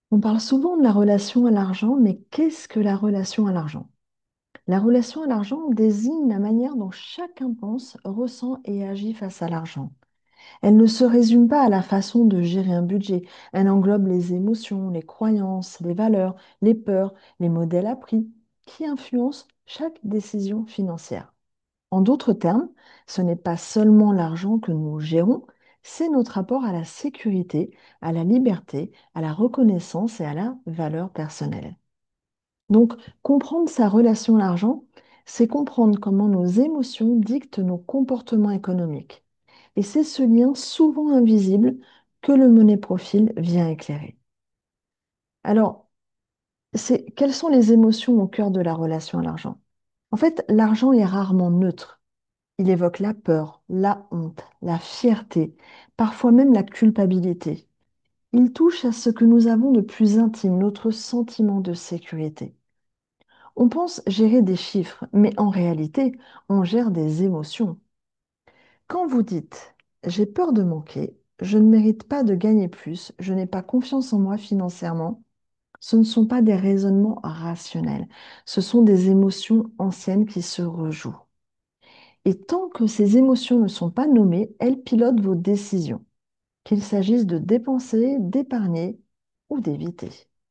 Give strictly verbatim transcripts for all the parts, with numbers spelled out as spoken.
On parle souvent de la relation à l'argent, mais qu'est-ce que la relation à l'argent? La relation à l'argent désigne la manière dont chacun pense, ressent et agit face à l'argent. Elle ne se résume pas à la façon de gérer un budget. Elle englobe les émotions, les croyances, les valeurs, les peurs, les modèles appris qui influencent chaque décision financière. En d'autres termes, ce n'est pas seulement l'argent que nous gérons, c'est notre rapport à la sécurité, à la liberté, à la reconnaissance et à la valeur personnelle. Donc, comprendre sa relation à l'argent, c'est comprendre comment nos émotions dictent nos comportements économiques. Et c'est ce lien souvent invisible que le money profil vient éclairer. Alors, c'est, quelles sont les émotions au cœur de la relation à l'argent? En fait, l'argent est rarement neutre. Il évoque la peur, la honte, la fierté, parfois même la culpabilité. Il touche à ce que nous avons de plus intime, notre sentiment de sécurité. On pense gérer des chiffres, mais en réalité, on gère des émotions. Quand vous dites j'ai peur de manquer, je ne mérite pas de gagner plus, je n'ai pas confiance en moi financièrement, ce ne sont pas des raisonnements rationnels, ce sont des émotions anciennes qui se rejouent. Et tant que ces émotions ne sont pas nommées, elles pilotent vos décisions, qu'il s'agisse de dépenser, d'épargner ou d'éviter.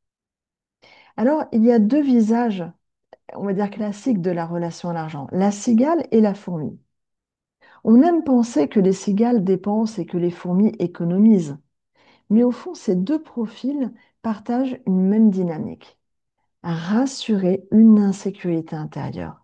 Alors, il y a deux visages, on va dire classiques de la relation à l'argent, la cigale et la fourmi. On aime penser que les cigales dépensent et que les fourmis économisent, mais au fond, ces deux profils partagent une même dynamique, rassurer une insécurité intérieure.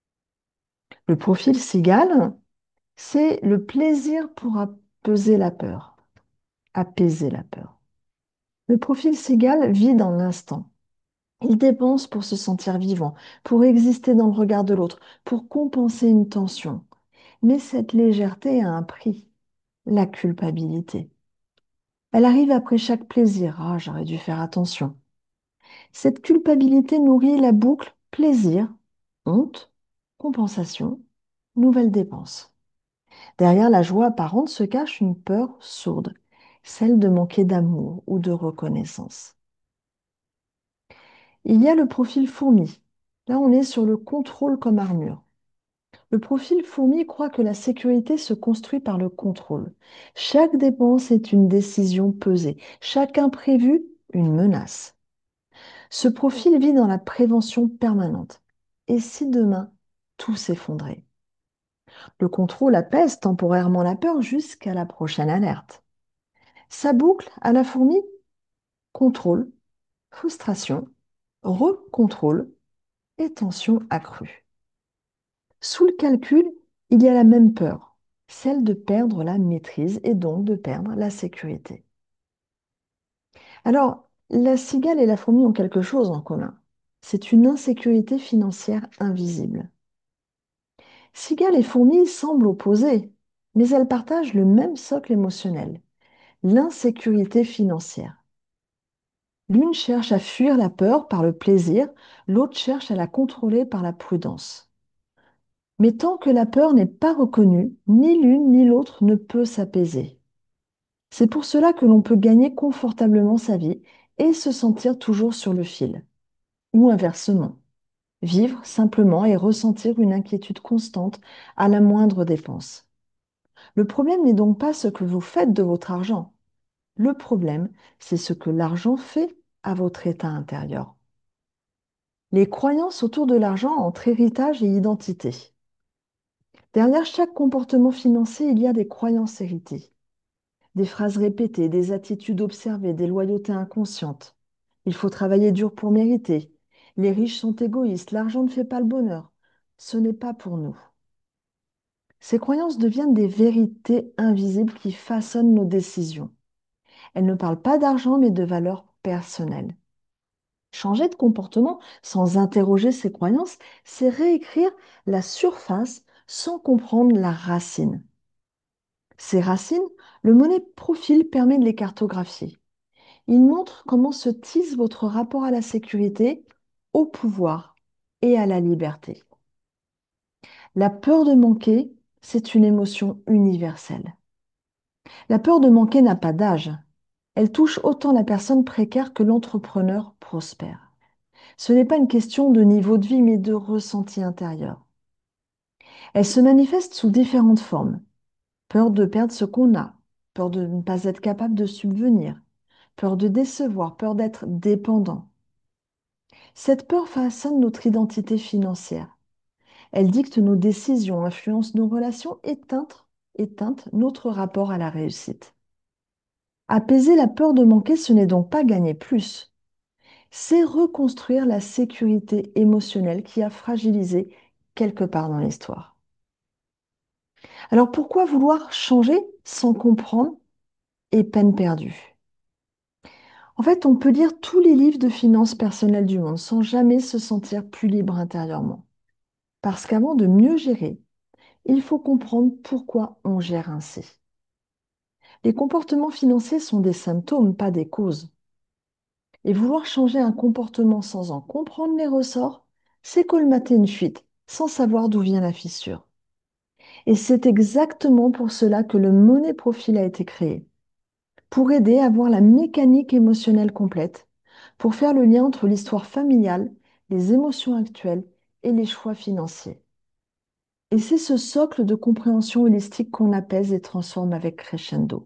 Le profil cigale, c'est le plaisir pour apaiser la peur, apaiser la peur. Le profil cigale vit dans l'instant. Il dépense pour se sentir vivant, pour exister dans le regard de l'autre, pour compenser une tension. Mais cette légèreté a un prix, la culpabilité. Elle arrive après chaque plaisir. Ah, j'aurais dû faire attention. Cette culpabilité nourrit la boucle plaisir, honte, compensation, nouvelle dépense. Derrière la joie apparente se cache une peur sourde, celle de manquer d'amour ou de reconnaissance. Il y a le profil fourmi. Là, on est sur le contrôle comme armure. Le profil fourmi croit que la sécurité se construit par le contrôle. Chaque dépense est une décision pesée, chaque imprévu, une menace. Ce profil vit dans la prévention permanente. Et si demain, tout s'effondrait? Le contrôle apaise temporairement la peur jusqu'à la prochaine alerte. Sa boucle à la fourmi, contrôle, frustration, recontrôle et tension accrue. Sous le calcul, il y a la même peur, celle de perdre la maîtrise et donc de perdre la sécurité. Alors, la cigale et la fourmi ont quelque chose en commun. C'est une insécurité financière invisible. Cigale et fourmi semblent opposées, mais elles partagent le même socle émotionnel, l'insécurité financière. L'une cherche à fuir la peur par le plaisir, l'autre cherche à la contrôler par la prudence. Mais tant que la peur n'est pas reconnue, ni l'une ni l'autre ne peut s'apaiser. C'est pour cela que l'on peut gagner confortablement sa vie et se sentir toujours sur le fil. Ou inversement, vivre simplement et ressentir une inquiétude constante à la moindre dépense. Le problème n'est donc pas ce que vous faites de votre argent. Le problème, c'est ce que l'argent fait à votre état intérieur. Les croyances autour de l'argent entre héritage et identité. Derrière chaque comportement financier, il y a des croyances héritées, des phrases répétées, des attitudes observées, des loyautés inconscientes. Il faut travailler dur pour mériter. Les riches sont égoïstes, l'argent ne fait pas le bonheur. Ce n'est pas pour nous. Ces croyances deviennent des vérités invisibles qui façonnent nos décisions. Elles ne parlent pas d'argent, mais de valeurs personnelles. Changer de comportement sans interroger ses croyances, c'est réécrire la surface sans comprendre la racine. Ces racines, le monnaie profil permet de les cartographier. Il montre comment se tisse votre rapport à la sécurité, au pouvoir et à la liberté. La peur de manquer, c'est une émotion universelle. La peur de manquer n'a pas d'âge. Elle touche autant la personne précaire que l'entrepreneur prospère. Ce n'est pas une question de niveau de vie, mais de ressenti intérieur. Elle se manifeste sous différentes formes. Peur de perdre ce qu'on a, peur de ne pas être capable de subvenir, peur de décevoir, peur d'être dépendant. Cette peur façonne notre identité financière. Elle dicte nos décisions, influence nos relations et teinte, et teinte notre rapport à la réussite. Apaiser la peur de manquer, ce n'est donc pas gagner plus, c'est reconstruire la sécurité émotionnelle qui a fragilisé quelque part dans l'histoire. Alors pourquoi vouloir changer sans comprendre et peine perdue? En fait, on peut lire tous les livres de finances personnelles du monde sans jamais se sentir plus libre intérieurement. Parce qu'avant de mieux gérer, il faut comprendre pourquoi on gère ainsi. Les comportements financiers sont des symptômes, pas des causes. Et vouloir changer un comportement sans en comprendre les ressorts, c'est colmater une fuite sans savoir d'où vient la fissure. Et c'est exactement pour cela que le Money Profil a été créé, pour aider à voir la mécanique émotionnelle complète, pour faire le lien entre l'histoire familiale, les émotions actuelles et les choix financiers. Et c'est ce socle de compréhension holistique qu'on apaise et transforme avec Crescendo.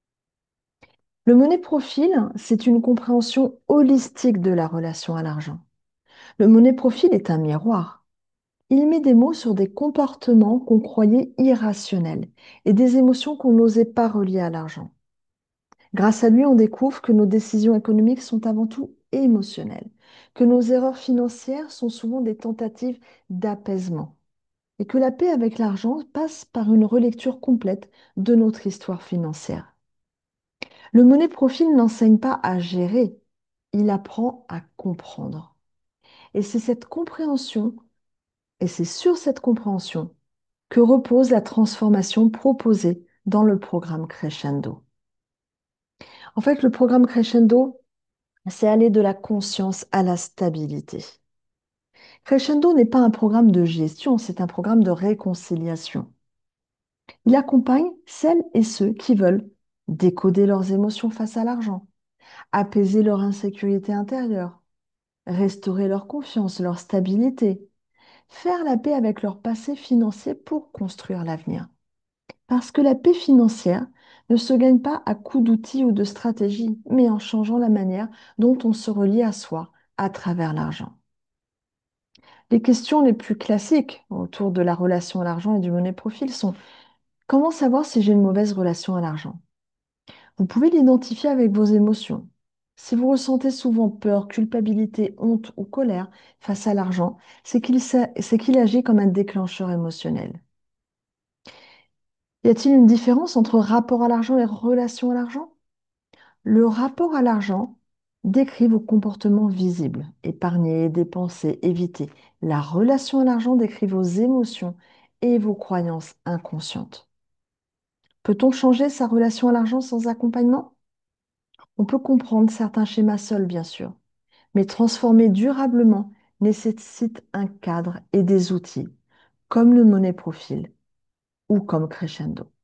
Le Money Profil, c'est une compréhension holistique de la relation à l'argent. Le Money Profil est un miroir. Il met des mots sur des comportements qu'on croyait irrationnels et des émotions qu'on n'osait pas relier à l'argent. Grâce à lui, on découvre que nos décisions économiques sont avant tout émotionnelles, que nos erreurs financières sont souvent des tentatives d'apaisement et que la paix avec l'argent passe par une relecture complète de notre histoire financière. Le Money Profil n'enseigne pas à gérer, il apprend à comprendre. Et c'est cette compréhension, et c'est sur cette compréhension que repose la transformation proposée dans le programme Crescendo. En fait, le programme Crescendo, c'est aller de la conscience à la stabilité. Crescendo n'est pas un programme de gestion, c'est un programme de réconciliation. Il accompagne celles et ceux qui veulent décoder leurs émotions face à l'argent, apaiser leur insécurité intérieure, restaurer leur confiance, leur stabilité, faire la paix avec leur passé financier pour construire l'avenir. Parce que la paix financière ne se gagne pas à coups d'outils ou de stratégies, mais en changeant la manière dont on se relie à soi à travers l'argent. Les questions les plus classiques autour de la relation à l'argent et du money profil sont: comment savoir si j'ai une mauvaise relation à l'argent? Vous pouvez l'identifier avec vos émotions. Si vous ressentez souvent peur, culpabilité, honte ou colère face à l'argent, c'est qu'il s'a- c'est qu'il agit comme un déclencheur émotionnel. Y a-t-il une différence entre rapport à l'argent et relation à l'argent? Le rapport à l'argent décrit vos comportements visibles, épargner, dépenser, éviter. La relation à l'argent décrit vos émotions et vos croyances inconscientes. Peut-on changer sa relation à l'argent sans accompagnement? On peut comprendre certains schémas seuls, bien sûr, mais transformer durablement nécessite un cadre et des outils, comme le Money Profil ou comme Crescendo.